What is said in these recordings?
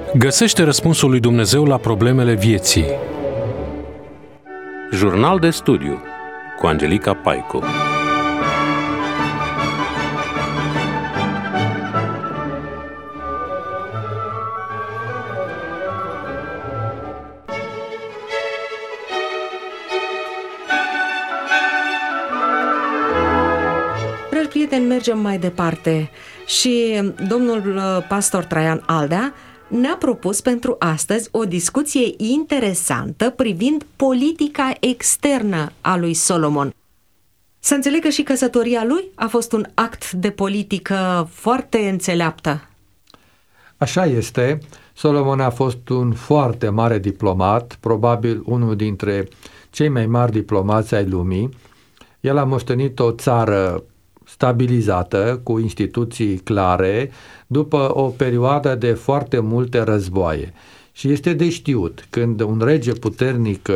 Găsește răspunsul lui Dumnezeu la problemele vieții. Jurnal de studiu cu Angelica Paicu. Dragi prieteni, mergem mai departe și domnul pastor Traian Aldea ne-a propus pentru astăzi o discuție interesantă privind politica externă a lui Solomon. Să înțeleg că și căsătoria lui a fost un act de politică foarte înțeleaptă. Așa este. Solomon a fost un foarte mare diplomat, probabil unul dintre cei mai mari diplomați ai lumii. El a moștenit o țară stabilizată, cu instituții clare, după o perioadă de foarte multe războaie. Și este de știut, când un rege puternic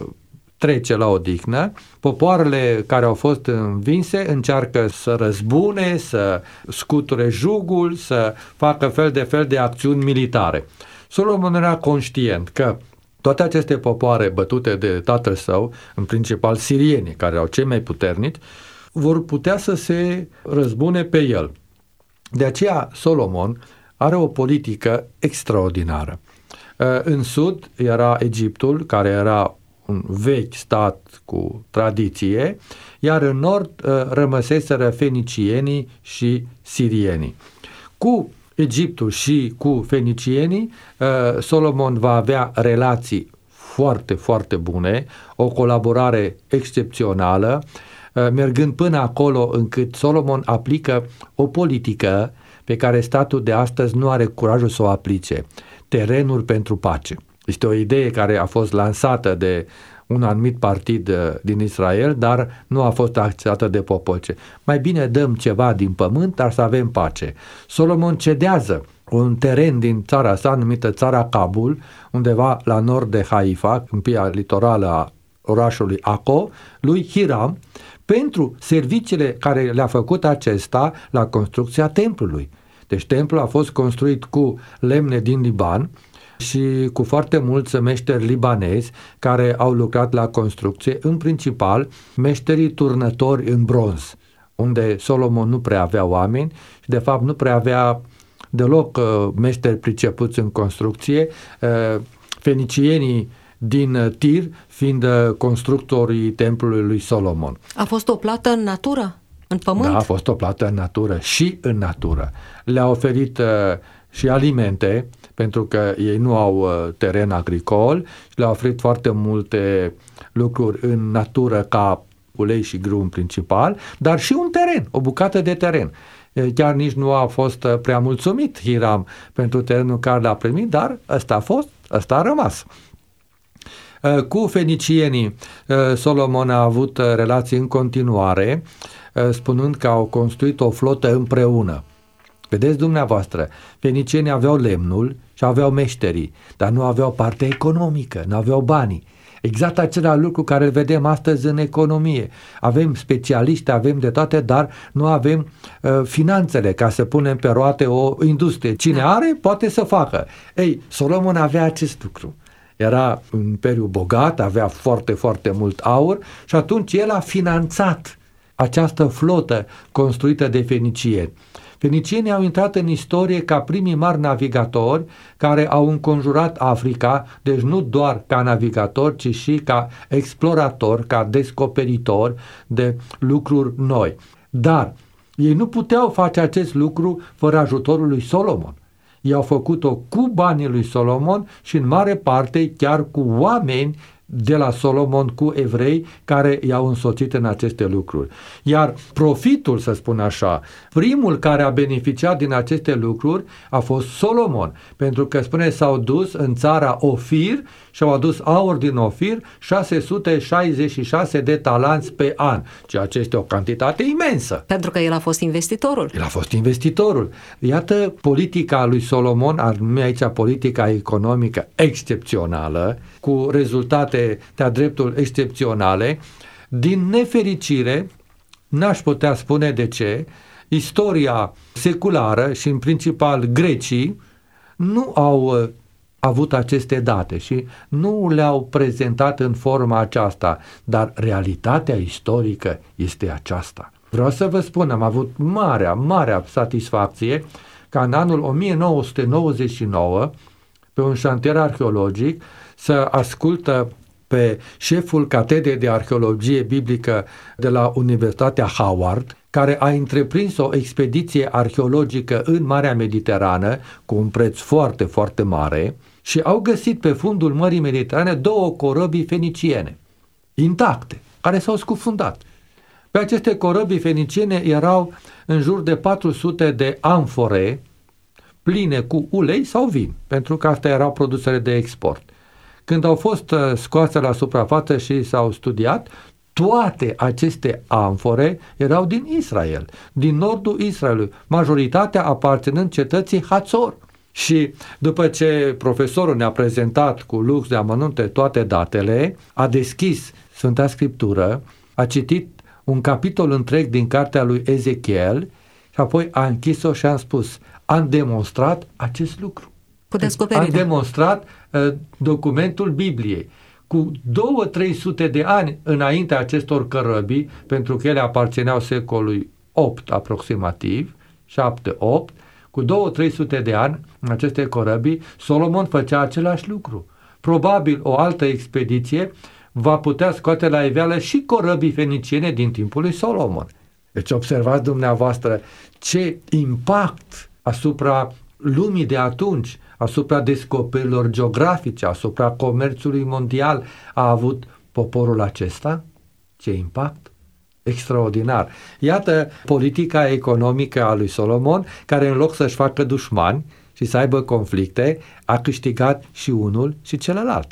trece la odihnă, popoarele care au fost învinse încearcă să răzbune, să scuture jugul, să facă fel de acțiuni militare. Solomon era conștient că toate aceste popoare bătute de tatăl său, în principal sirienii, care erau cei mai puternici, vor putea să se răzbune pe el. De aceea Solomon are o politică extraordinară. În sud era Egiptul, care era un vechi stat cu tradiție, iar în nord rămăseseră fenicienii și sirienii. Cu Egiptul și cu fenicienii, Solomon va avea relații foarte, foarte bune, o colaborare excepțională, mergând până acolo încât Solomon aplică o politică pe care statul de astăzi nu are curajul să o aplice. Terenuri pentru pace. Este o idee care a fost lansată de un anumit partid din Israel, dar nu a fost acceptată de popor. Mai bine dăm ceva din pământ, dar să avem pace. Solomon cedează un teren din țara sa, numită țara Kabul, undeva la nord de Haifa, în pia litorală a orașului Aco, lui Hiram, pentru serviciile care le-a făcut acesta la construcția templului. Deci templul a fost construit cu lemne din Liban și cu foarte mulți meșteri libanezi care au lucrat la construcție, în principal meșterii turnători în bronz, unde Solomon nu prea avea oameni și de fapt nu prea avea deloc meșteri pricepuți în construcție. Fenicienii din Tir fiind constructorii templului lui Solomon. A fost o plată în natură? În pământ? Da, a fost o plată în natură și în natură. Le-a oferit și alimente, pentru că ei nu au teren agricol, și le-a oferit foarte multe lucruri în natură, ca ulei și grâu în principal, dar și un teren, o bucată de teren. Chiar nici nu a fost prea mulțumit Hiram pentru terenul care l-a primit, dar ăsta a rămas. Cu fenicienii Solomon a avut relații în continuare, spunând că au construit o flotă împreună. Vedeți dumneavoastră, fenicienii aveau lemnul și aveau meșterii, dar nu aveau partea economică, nu aveau banii. Exact același lucru care îl vedem astăzi în economie. Avem specialiști, avem de toate, dar nu avem finanțele ca să punem pe roate o industrie. Cine are, poate să facă. Ei, Solomon avea acest lucru. Era un imperiu bogat, avea foarte, foarte mult aur și atunci el a finanțat această flotă construită de fenicieni. Fenicienii au intrat în istorie ca primii mari navigatori care au înconjurat Africa, deci nu doar ca navigatori, ci și ca exploratori, ca descoperitori de lucruri noi. Dar ei nu puteau face acest lucru fără ajutorul lui Solomon. Ei au făcut-o cu banii lui Solomon și în mare parte chiar cu oameni de la Solomon, cu evrei care i-au însoțit în aceste lucruri. Iar profitul, să spun așa, primul care a beneficiat din aceste lucruri a fost Solomon, pentru că, spune, s-au dus în țara Ofir și au adus aur din Ofir 666 de talanți pe an, ceea ce este o cantitate imensă. Pentru că el a fost investitorul. El a fost investitorul. Iată politica lui Solomon, ar numi aici politica economică excepțională, cu rezultate de-a dreptul excepționale. Din nefericire, n-aș putea spune de ce, istoria seculară și în principal grecii nu au avut aceste date și nu le-au prezentat în forma aceasta, dar realitatea istorică este aceasta. Vreau să vă spun, am avut marea satisfacție ca în anul 1999, pe un șantier arheologic, să ascultă pe șeful catedrei de arheologie biblică de la Universitatea Howard, care a întreprins o expediție arheologică în Marea Mediterană cu un preț foarte, foarte mare și au găsit pe fundul Mării Mediterane 2 corăbii feniciene, intacte, care s-au scufundat. Pe aceste corăbii feniciene erau în jur de 400 de amfore pline cu ulei sau vin, pentru că astea erau produsele de export. Când au fost scoase la suprafață și s-au studiat, toate aceste amfore erau din Israel, din nordul Israelului, majoritatea aparținând cetății Hațor. Și după ce profesorul ne-a prezentat cu lux de amănunte toate datele, a deschis Sfânta Scriptură, a citit un capitol întreg din cartea lui Ezechiel și apoi a închis-o și a spus: am demonstrat acest lucru. Am demonstrat documentul Bibliei. Cu 200-300 de ani înainte acestor cărăbii, pentru că ele aparțineau secolului 8 aproximativ, 7-8, cu 200-300 de ani în aceste corăbii, Solomon făcea același lucru. Probabil o altă expediție va putea scoate la iveală și corăbii feniciene din timpul lui Solomon. Deci observați dumneavoastră ce impact asupra lumii de atunci, asupra descoperirilor geografice, asupra comerțului mondial a avut poporul acesta. Ce impact extraordinar! Iată politica economică a lui Solomon, care în loc să-și facă dușmani și să aibă conflicte, a câștigat și unul și celălalt.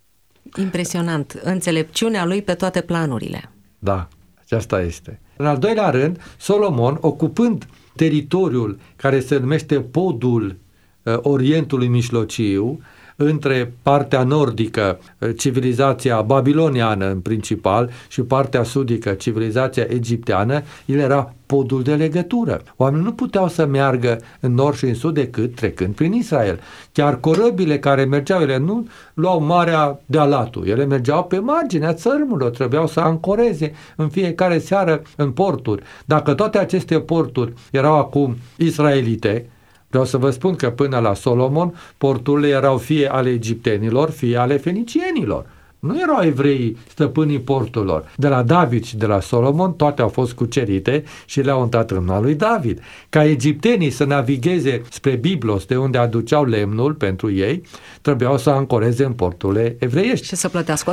Impresionant. Înțelepciunea lui pe toate planurile. Da, aceasta este. În al doilea rând, Solomon, ocupând teritoriul care se numește Podul Orientului Mijlociu, între partea nordică, civilizația babiloniană în principal, și partea sudică, civilizația egipteană, el era podul de legătură. Oamenii nu puteau să meargă în nord și în sud decât trecând prin Israel. Chiar corăbile care mergeau, ele nu luau Marea de Alatu, ele mergeau pe marginea țărmurilor, trebuiau să ancoreze în fiecare seară în porturi. Dacă toate aceste porturi erau acum israelite, vreau să vă spun că până la Solomon, porturile erau fie ale egiptenilor, fie ale fenicienilor. Nu erau evreii stăpânii porturilor. De la David și de la Solomon, toate au fost cucerite și le-au intrat în mâna lui David. Ca egiptenii să navigheze spre Biblos, de unde aduceau lemnul pentru ei, trebuiau să ancoreze în porturile evreiești. Și să plătească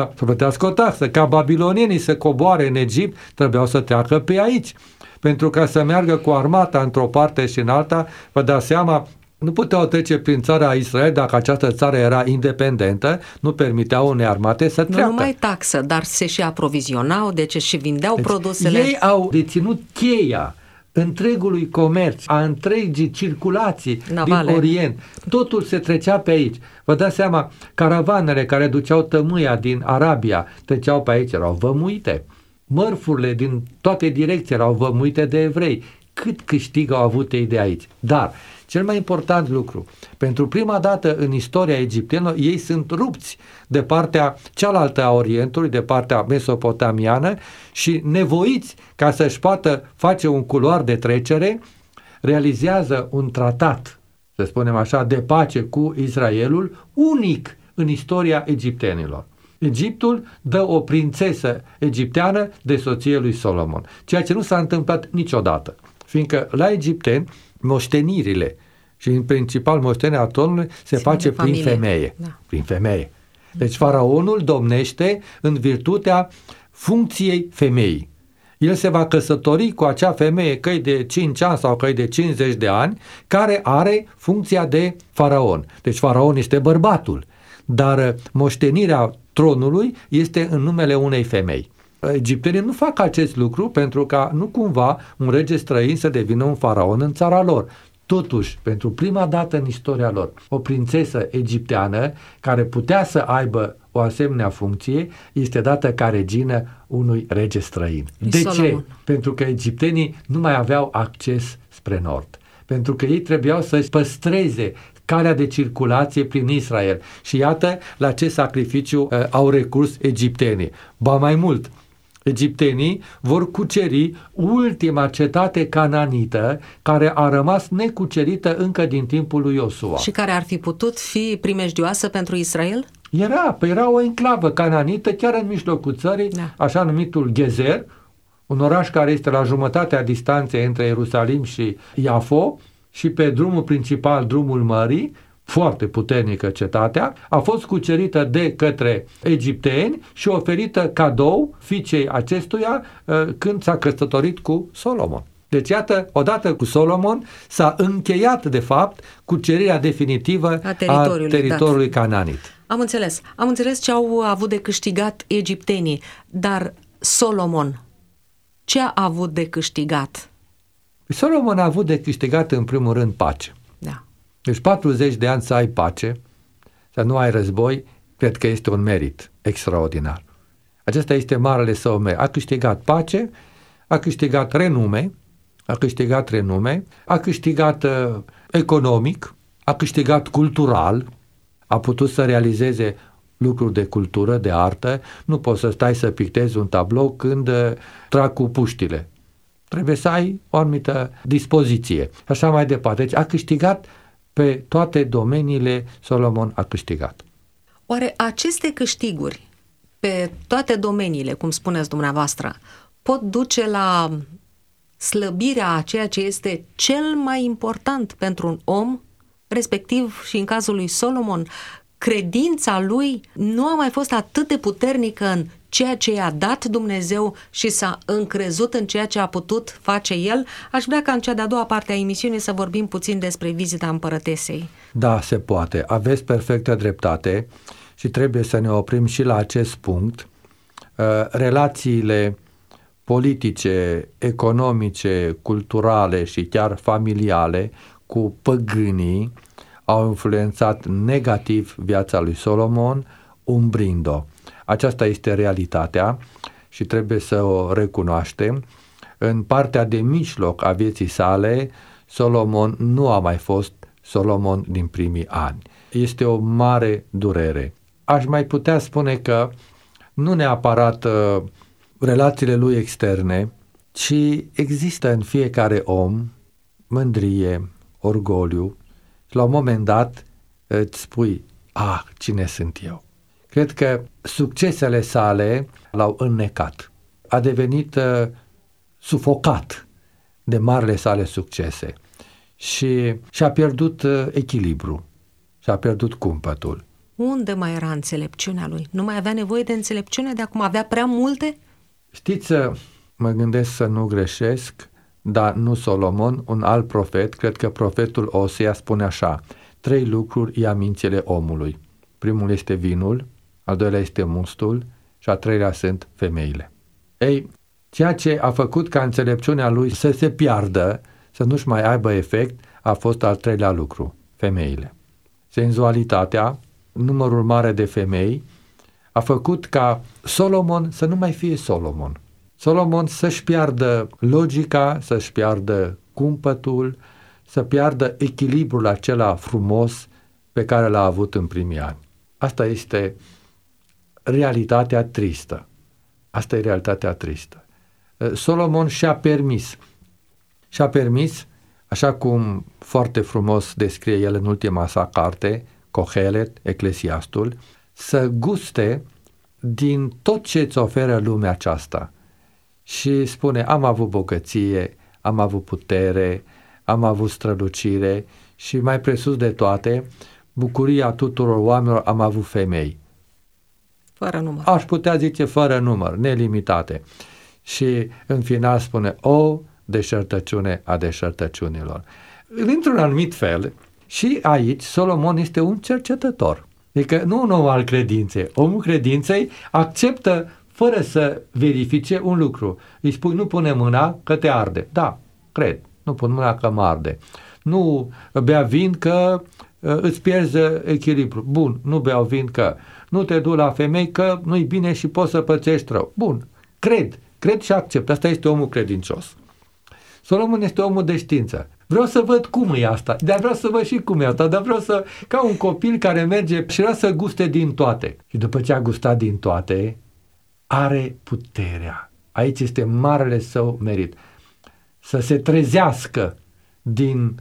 o taxă. Ca babilonienii să coboare în Egipt, trebuiau să treacă pe aici. Pentru ca să meargă cu armata într-o parte și în alta, vă dați seama, nu puteau trece prin țara Israel dacă această țară era independentă, nu permiteau unei armate să treacă. Nu numai taxă, dar se și aprovizionau, deci și vindeau produsele. Ei au deținut cheia întregului comerț, a întregii circulații navale din Orient. Totul se trecea pe aici. Vă dați seama, caravanele care duceau tămâia din Arabia treceau pe aici, erau vămuite. Mărfurile din toate direcțiile erau vămuite de evrei. Cât câștig au avut ei de aici. Dar, cel mai important lucru, pentru prima dată în istoria egiptenilor, ei sunt rupți de partea cealaltă a Orientului, de partea mesopotamiană, și nevoiți ca să-și poată face un culoar de trecere, realizează un tratat, să spunem așa, de pace cu Israelul, unic în istoria egiptenilor. Egiptul dă o prințesă egipteană de soție lui Solomon, ceea ce nu s-a întâmplat niciodată, fiindcă la egipteni moștenirile și în principal moștenirea tronului se face prin femeie. Da. Prin femeie. Deci faraonul domnește în virtutea funcției femeii. El se va căsători cu acea femeie, că e de 5 ani sau că e de 50 de ani, care are funcția de faraon. Deci faraon este bărbatul, dar moștenirea tronului este în numele unei femei. Egiptenii nu fac acest lucru pentru ca nu cumva un rege străin să devină un faraon în țara lor. Totuși, pentru prima dată în istoria lor, o prințesă egipteană care putea să aibă o asemenea funcție este dată ca regină unui rege străin. De ce? Pentru că egiptenii nu mai aveau acces spre nord. pentru că ei trebuiau să-și păstreze calea de circulație prin Israel. Și iată la ce sacrificiu au recurs egiptenii. Ba mai mult, egiptenii vor cuceri ultima cetate cananită care a rămas necucerită încă din timpul lui Iosua. Și care ar fi putut fi primejdioasă pentru Israel? Era o enclavă cananită chiar în mijlocul țării, așa numitul Gezer, un oraș care este la jumătatea distanței între Ierusalim și Iafo, și pe drumul principal, drumul mării, foarte puternică cetatea, a fost cucerită de către egipteni și oferită cadou fiicei acestuia când s-a căsătorit cu Solomon. Deci iată, odată cu Solomon s-a încheiat de fapt cucerirea definitivă a teritoriului cananit. Am înțeles ce au avut de câștigat egiptenii, dar Solomon, ce a avut de câștigat? Solomon a avut de câștigat în primul rând pace. Da. Deci 40 de ani să ai pace, să nu ai război, cred că este un merit extraordinar. Acesta este marele său merit. A câștigat pace, a câștigat renume, a câștigat economic, a câștigat cultural, a putut să realizeze lucruri de cultură, de artă. Nu poți să stai să pictezi un tablou când trag cu puștile. Trebuie să ai o anumită dispoziție. Așa mai departe. Deci a câștigat pe toate domeniile, Solomon a câștigat. Oare aceste câștiguri pe toate domeniile, cum spuneți dumneavoastră, pot duce la slăbirea a ceea ce este cel mai important pentru un om, respectiv și în cazul lui Solomon, credința lui nu a mai fost atât de puternică în ceea ce i-a dat Dumnezeu și s-a încrezut în ceea ce a putut face el? Aș vrea ca în cea de-a doua parte a emisiunii să vorbim puțin despre vizita împărătesei. Da, se poate. Aveți perfectă dreptate și trebuie să ne oprim și la acest punct. Relațiile politice, economice, culturale și chiar familiale cu păgânii au influențat negativ viața lui Solomon, umbrind-o. Aceasta este realitatea și trebuie să o recunoaștem. În partea de mijloc a vieții sale, Solomon nu a mai fost Solomon din primii ani. Este o mare durere. Aș mai putea spune că nu neapărat relațiile lui externe, ci există în fiecare om mândrie, orgoliu și la un moment dat îți spui, cine sunt eu? Cred că succesele sale l-au înnecat. A devenit sufocat de marile sale succese și și-a pierdut echilibru, și-a pierdut cumpătul. Unde mai era înțelepciunea lui? Nu mai avea nevoie de înțelepciune de acum? Avea prea multe? Știți, mă gândesc să nu greșesc, dar nu Solomon, un alt profet, cred că profetul Osea spune așa: 3 lucruri ia mințile omului. Primul este vinul, al doilea este mustul și a treilea sunt femeile. Ei, ceea ce a făcut ca înțelepciunea lui să se piardă, să nu-și mai aibă efect, a fost al treilea lucru, femeile. Senzualitatea, numărul mare de femei, a făcut ca Solomon să nu mai fie Solomon. Solomon să-și piardă logica, să-și piardă cumpătul, să piardă echilibrul acela frumos pe care l-a avut în primii ani. Asta este realitatea tristă. Asta e realitatea tristă. Solomon și-a permis, așa cum foarte frumos descrie el în ultima sa carte, Cohelet, Eclesiastul, să guste din tot ce îți oferă lumea aceasta. Și spune, am avut bogăție, am avut putere, am avut strălucire și mai presus de toate, bucuria tuturor oamenilor, am avut femei. Fără număr. Aș putea zice fără număr, nelimitate. Și în final spune, o deșertăciune a deșertăciunilor. Într-un anumit fel, și aici Solomon este un cercetător. Adică nu un om al credinței. Omul credinței acceptă fără să verifice un lucru. Îi spui, nu pune mâna că te arde. Da, cred, nu pun mâna că mă arde. Nu bea vin că îți pierzi echilibru. Bun, nu beau vin că. Nu te du la femei că nu-i bine și poți să pățești rău. Bun, cred și accept. Asta este omul credincios. Solomon este omul de știință. Vreau să văd cum e asta, dar vreau să văd și cum e asta, dar vreau să, ca un copil care merge și vrea să guste din toate. Și după ce a gustat din toate, are puterea. Aici este marele său merit. Să se trezească din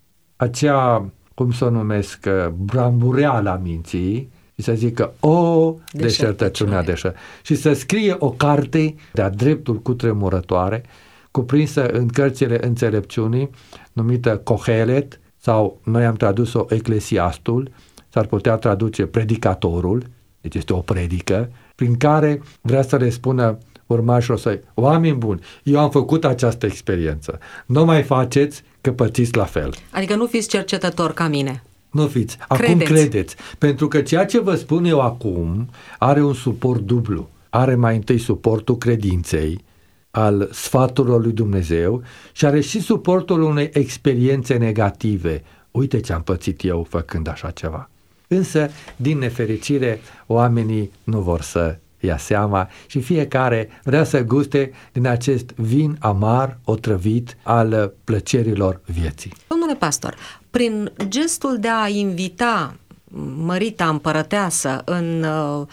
acea, cum să o numesc, brambureala minții și să zică, o deșertăciunea și să scrie o carte de-a dreptul cutremurătoare, cuprinsă în cărțile înțelepciunii, numită Cohelet, sau noi am tradus-o Eclesiastul, s-ar putea traduce Predicatorul, deci este o predică, prin care vrea să le spună urmașilor săi, oameni buni, eu am făcut această experiență, nu mai faceți că pățiți la fel. Adică nu fiți cercetători ca mine. Nu fiți, acum credeți, pentru că ceea ce vă spun eu acum are un suport dublu. Are mai întâi suportul credinței, al sfaturilor lui Dumnezeu și are și suportul unei experiențe negative. Uite ce am pățit eu făcând așa ceva. Însă, din nefericire, oamenii nu vor să ia seama și fiecare vrea să guste din acest vin amar, otrăvit al plăcerilor vieții. Domnule pastor, prin gestul de a invita mărita împărăteasă în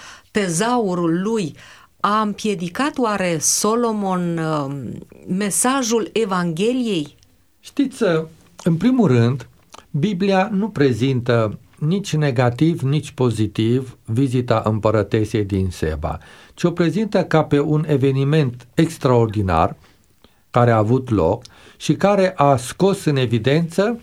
tezaurul lui, a împiedicat oare Solomon mesajul Evangheliei? Știți, în primul rând, Biblia nu prezintă nici negativ, nici pozitiv vizita împărătesei din Seba, ci o prezintă ca pe un eveniment extraordinar care a avut loc și care a scos în evidență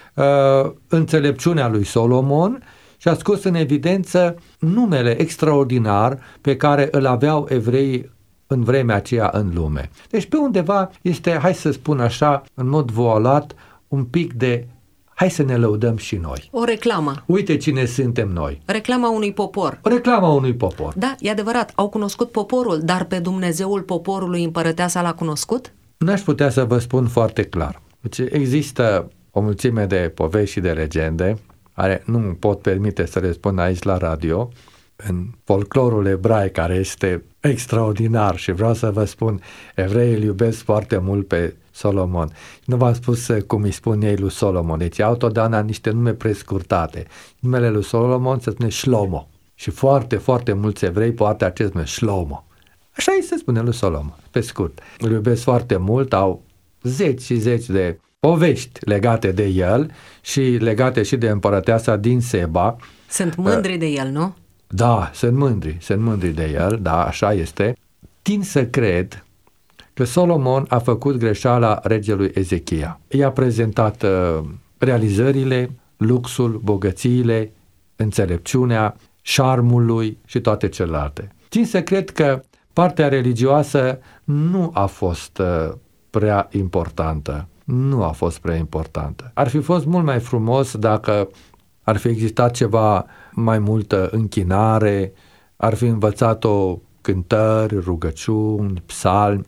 înțelepciunea lui Solomon și a scos în evidență numele extraordinar pe care îl aveau evreii în vremea aceea în lume. Deci pe undeva este, hai să spun așa, în mod voalat, un pic de hai să ne lăudăm și noi. O reclamă. Uite cine suntem noi. Reclama unui popor. O reclamă a unui popor. Da, e adevărat, au cunoscut poporul, dar pe Dumnezeul poporului împărăteasa l-a cunoscut? N-aș putea să vă spun foarte clar. Deci există o mulțime de povești și de legende care nu pot permite să le spun aici la radio, în folclorul ebraic care este extraordinar și vreau să vă spun, evreii îl iubesc foarte mult pe Solomon. Nu v-am spus cum îi spun ei lui Solomon, deci au totdeauna niște nume prescurtate. Numele lui Solomon se spune Shlomo și foarte, foarte mulți evrei poartă acest nume, Shlomo. Așa îi se spune lui Solomon, pe scurt. Îl iubesc foarte mult, au zeci și zeci de povești legate de el și legate și de împărăteasa din Seba. Sunt mândri de el, nu? Da, sunt mândri de el, da, așa este. Tind să cred că Solomon a făcut greșeala regelui Ezechia. I-a prezentat realizările, luxul, bogățiile, înțelepciunea, șarmul lui și toate celelalte. Tind să cred că partea religioasă nu a fost prea importantă. Nu a fost prea importantă. Ar fi fost mult mai frumos dacă ar fi existat ceva mai multă închinare, ar fi învățat-o cântări, rugăciuni, psalmi.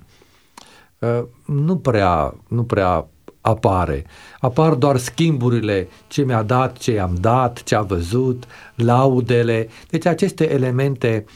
Nu prea apare. Apar doar schimburile, ce mi-a dat, ce i-am dat, ce a văzut, laudele. Deci aceste elemente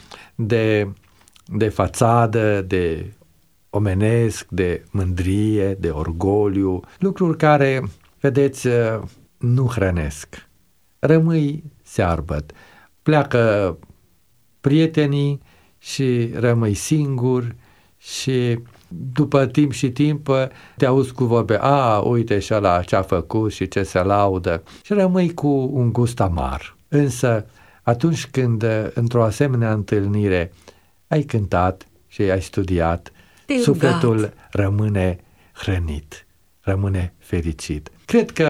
de fațadă, de omenesc, de mândrie, de orgoliu, lucruri care, vedeți, nu hrănesc. Rămâi searbăt. Pleacă prietenii și rămâi singur și după timp și timp te auzi cu vorbe, uite și ăla ce-a făcut și ce se laudă și rămâi cu un gust amar. Însă atunci când într-o asemenea întâlnire ai cântat și ai studiat, sufletul rămâne hrănit, rămâne fericit. Cred că